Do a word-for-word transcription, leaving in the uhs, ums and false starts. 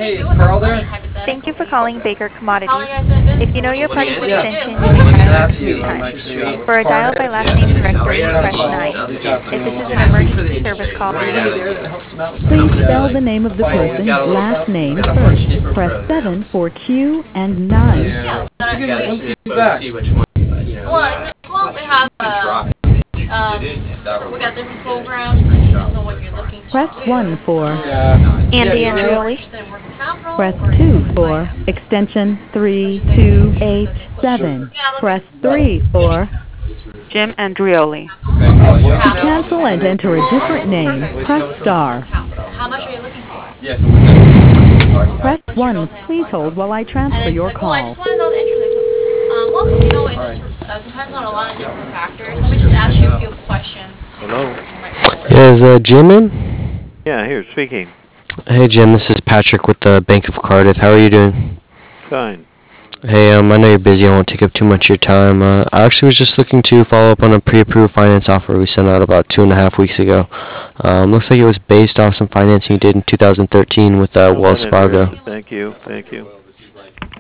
Hey, is Carl there? Thank you for calling Baker Commodities. How long you guys been busy? If you know your party's Yeah. extension, you I may was dial gonna it at ask this you on time. like the For a dial by last name directory, press nine. If this is an emergency service call, Anybody there that helps him out with Please the, uh, spell like, the name of the fighting person's cattle and last stuff? name Got a bunch of first. different Press programs. seven for Q and nine. Yeah. When's he gonna- when's he But back? see which one, you know. Well, well, we have, uh, um, we got different programs. I don't know what you're looking to Press do. one for, Yeah. Andy Yeah, and you know, Julie. Interested in working capital press or two for extension three two eight seven. Press three for, Jim Andrioli. to cancel and enter a different name, press star. capital? How much are you looking for? Yeah, so what's that? Press one. Please hold while I transfer And it's your like, oh, I call. just want to know the interest. Um, well, you know, it just uh, depends on a lot of different factors. Let me just ask you a few questions. Hello? Yeah, is uh, Jim in? Yeah, here, speaking. Hey Jim, this is Patrick with the Bank of Cardiff. How are you doing? Fine. Hey, um, I know you're busy. I won't take up too much of your time. Uh, I actually was just looking to follow up on a pre-approved finance offer we sent out about two and a half weeks ago. Um, looks like it was based off some financing you did in two thousand thirteen with uh, I'm Wells not Fargo. interested. Thank you, thank you.